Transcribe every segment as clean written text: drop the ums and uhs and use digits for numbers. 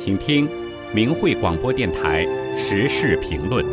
请听明慧广播电台时事评论。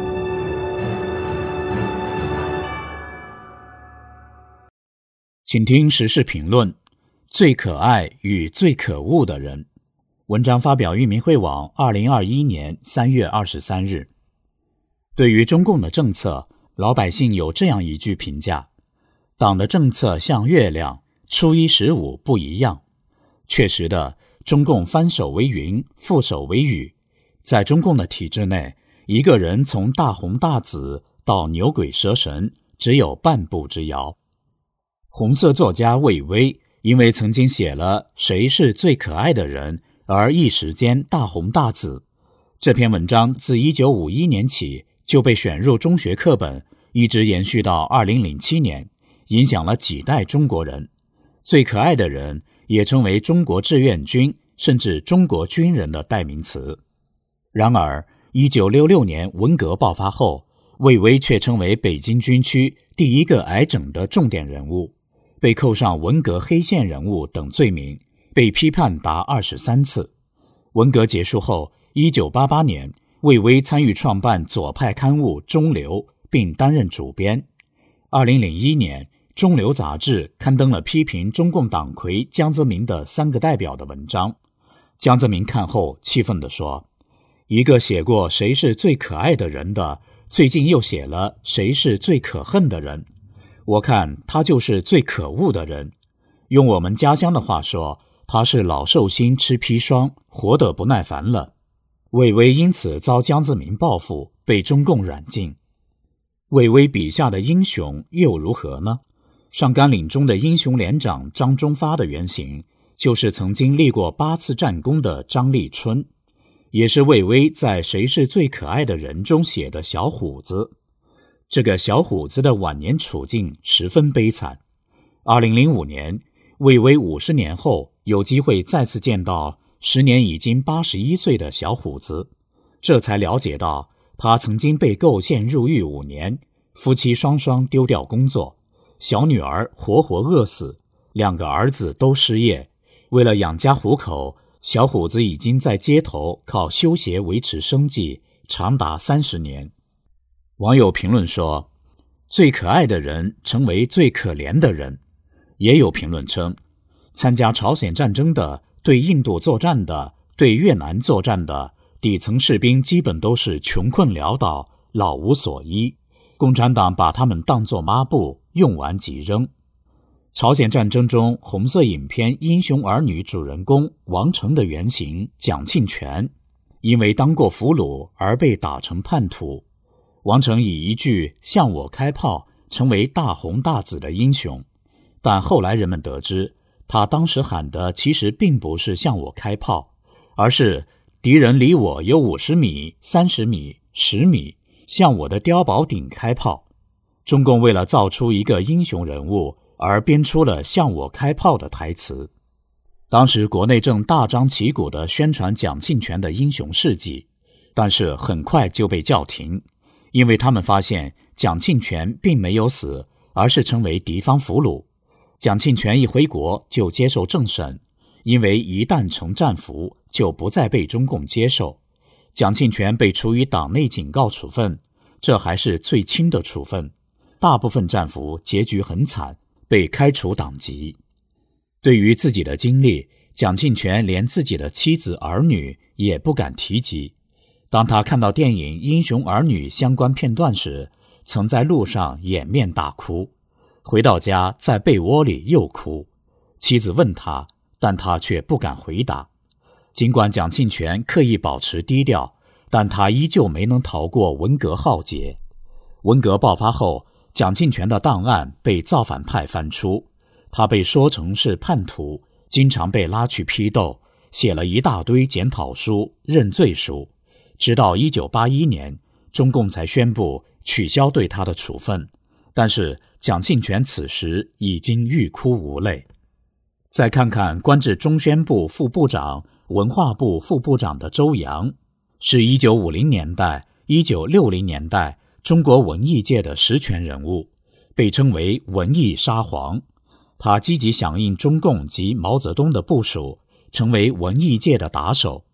请听时事评论：最可爱与最可恶的人。文章发表于明慧网2021年3月23日。对于中共的政策，老百姓有这样一句评价：党的政策像月亮，初一十五不一样。确实的，中共翻手为云，覆手为雨。在中共的体制内，一个人从大红大紫到牛鬼蛇神，只有半步之遥。红色作家魏巍因为曾经写了谁是最可爱的人而一时间大红大紫。这篇文章自1951年起就被选入中学课本，一直延续到2007年，影响了几代中国人。最可爱的人也成为中国志愿军甚至中国军人的代名词。然而1966年文革爆发后，魏巍却成为北京军区第一个挨整的重点人物，被扣上文革黑线人物等罪名，被批判达23次。文革结束后，1988年魏巍参与创办左派刊物《中流》，并担任主编。2001年《中流》杂志刊登了批评中共党魁江泽民的3个代表的文章。江泽民看后气愤地说，一个写过谁是最可爱的人的，最近又写了谁是最可恨的人，我看他就是最可恶的人。用我们家乡的话说，他是老寿星吃砒霜，活得不耐烦了。魏巍因此遭江泽民报复，被中共软禁。魏巍笔下的英雄又如何呢？上甘岭中的英雄连长张忠发的原型，就是曾经立过8次战功的张立春，也是魏巍在《谁是最可爱的人》中写的小虎子。这个小虎子的晚年处境十分悲惨。2005年，魏巍50年后有机会再次见到时年已经81岁的小虎子，这才了解到他曾经被构陷入狱5年，夫妻双双丢掉工作，小女儿活活饿死，2个儿子都失业。为了养家糊口，小虎子已经在街头靠修鞋维持生计，长达30年。网友评论说，最可爱的人成为最可怜的人。也有评论称，参加朝鲜战争的、对印度作战的、对越南作战的底层士兵基本都是穷困潦倒，老无所依，共产党把他们当作抹布，用完即扔。朝鲜战争中红色影片《英雄儿女》主人公王成的原型蒋庆全，因为当过俘虏而被打成叛徒。王成以一句向我开炮成为大红大紫的英雄，但后来人们得知，他当时喊的其实并不是向我开炮，而是敌人离我有50米、30米、10米，向我的碉堡顶开炮。中共为了造出一个英雄人物而编出了向我开炮的台词。当时国内正大张旗鼓地宣传蒋庆全的英雄事迹，但是很快就被叫停，因为他们发现蒋庆全并没有死，而是成为敌方俘虏。蒋庆全一回国就接受政审，因为一旦成战俘就不再被中共接受。蒋庆全被处以党内警告处分，这还是最轻的处分。大部分战俘结局很惨，被开除党籍。对于自己的经历，蒋庆全连自己的妻子儿女也不敢提及。当他看到电影《英雄儿女》相关片段时，曾在路上掩面大哭，回到家在被窝里又哭。妻子问他，但他却不敢回答。尽管蒋庆全刻意保持低调，但他依旧没能逃过文革浩劫。文革爆发后，蒋庆全的档案被造反派翻出，他被说成是叛徒，经常被拉去批斗，写了一大堆检讨书、认罪书。直到1981年，中共才宣布取消对他的处分，但是蒋庆全此时已经欲哭无泪。再看看官至中宣部副部长、文化部副部长的周扬，是1950年代、1960年代中国文艺界的实权人物，被称为文艺沙皇。他积极响应中共及毛泽东的部署，成为文艺界的打手。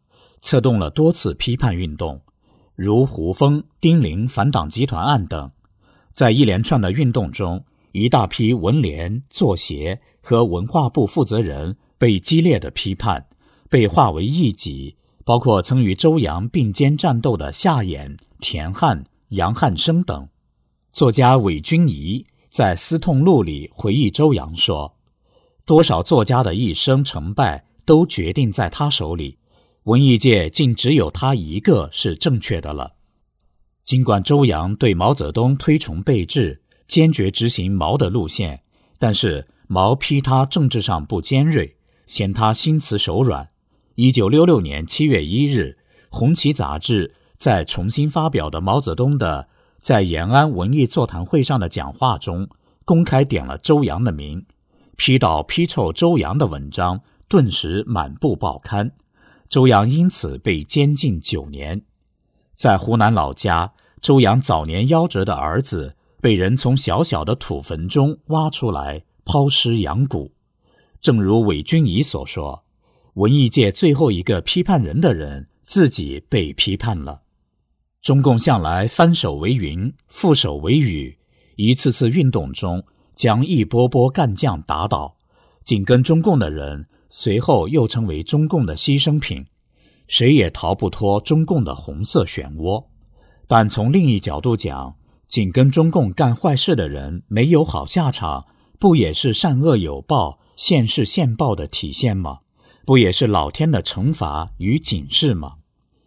策动了多次批判运动，如胡风、丁玲反党集团案等。在一连串的运动中，一大批文联、作协和文化部负责人被激烈的批判，被划为异己，包括曾与周扬并肩战斗的夏衍、田汉、杨汉生等。作家韦君仪在《思痛录》里回忆周扬说，多少作家的一生成败都决定在他手里，文艺界竟只有他一个是正确的了。尽管周扬对毛泽东推崇备至，坚决执行毛的路线，但是毛批他政治上不尖锐，嫌他心慈手软。1966年7月1日，《红旗》杂志在重新发表的毛泽东的在延安文艺座谈会上的讲话中，公开点了周扬的名，批倒批臭周扬的文章顿时满布报刊，周扬因此被监禁9年。在湖南老家，周扬早年夭折的儿子被人从小小的土坟中挖出来，抛尸养骨。正如韦君仪所说，文艺界最后一个批判人的人自己被批判了。中共向来翻手为云，覆手为雨，一次次运动中将一波波干将打倒，紧跟中共的人随后又成为中共的牺牲品，谁也逃不脱中共的红色漩涡。但从另一角度讲，紧跟中共干坏事的人没有好下场，不也是善恶有报、现世现报的体现吗？不也是老天的惩罚与警示吗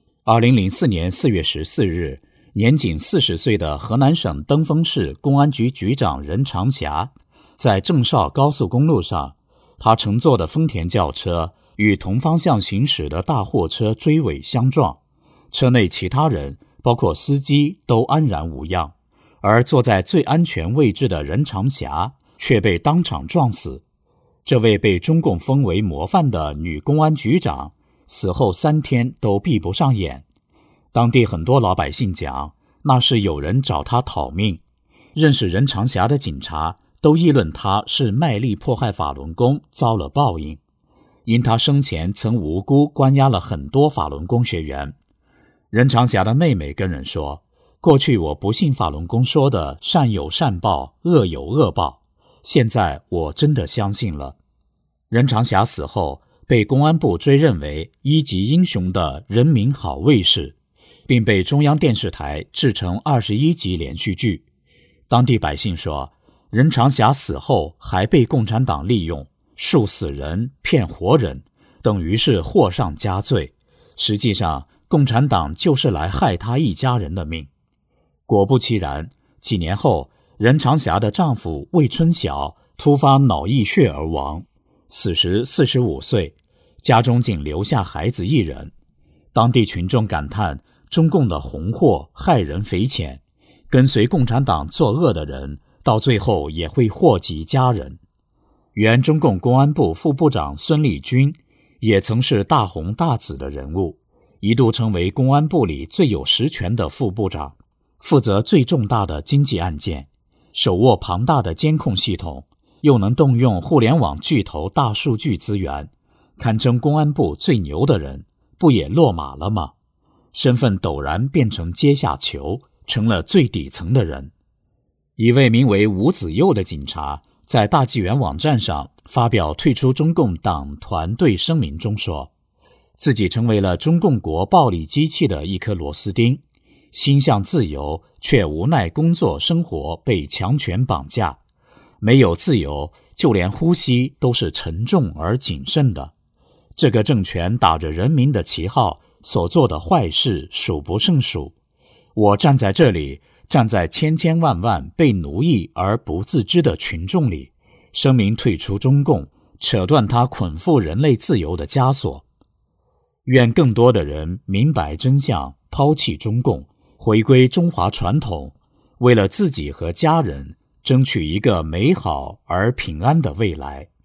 ？2004年4月14日，年仅40岁的河南省登封市公安局局长任长霞，在郑绍高速公路上，他乘坐的丰田轿车与同方向行驶的大货车追尾相撞，车内其他人包括司机都安然无恙，而坐在最安全位置的任长霞却被当场撞死。这位被中共封为模范的女公安局长死后3天都闭不上眼。当地很多老百姓讲，那是有人找他讨命。认识任长霞的警察都议论他是卖力迫害法轮功，遭了报应。因他生前曾无辜关押了很多法轮功学员。任长霞的妹妹跟人说，过去我不信法轮功说的善有善报，恶有恶报，现在我真的相信了。任长霞死后，被公安部追认为一级英雄的人民好卫士，并被中央电视台制成21集连续剧。当地百姓说，任长霞死后还被共产党利用，树死人骗活人，等于是祸上加罪。实际上，共产党就是来害他一家人的命。果不其然，几年后，任长霞的丈夫魏春晓突发脑溢血而亡，死时45岁，家中仅留下孩子1人。当地群众感叹，中共的红祸害人匪浅，跟随共产党作恶的人到最后也会祸及家人。原中共公安部副部长孙立军也曾是大红大紫的人物，一度成为公安部里最有实权的副部长，负责最重大的经济案件，手握庞大的监控系统，又能动用互联网巨头大数据资源，堪称公安部最牛的人，不也落马了吗？身份陡然变成阶下囚，成了最底层的人。一位名为吴子佑的警察在大纪元网站上发表退出中共党团队声明中说，自己成为了中共国暴力机器的一颗螺丝钉，心向自由，却无奈工作生活被强权绑架。没有自由，就连呼吸都是沉重而谨慎的。这个政权打着人民的旗号所做的坏事数不胜数。我站在这里，站在千千万万被奴役而不自知的群众里，声明退出中共，扯断他捆缚人类自由的枷锁。愿更多的人明白真相，抛弃中共，回归中华传统，为了自己和家人争取一个美好而平安的未来。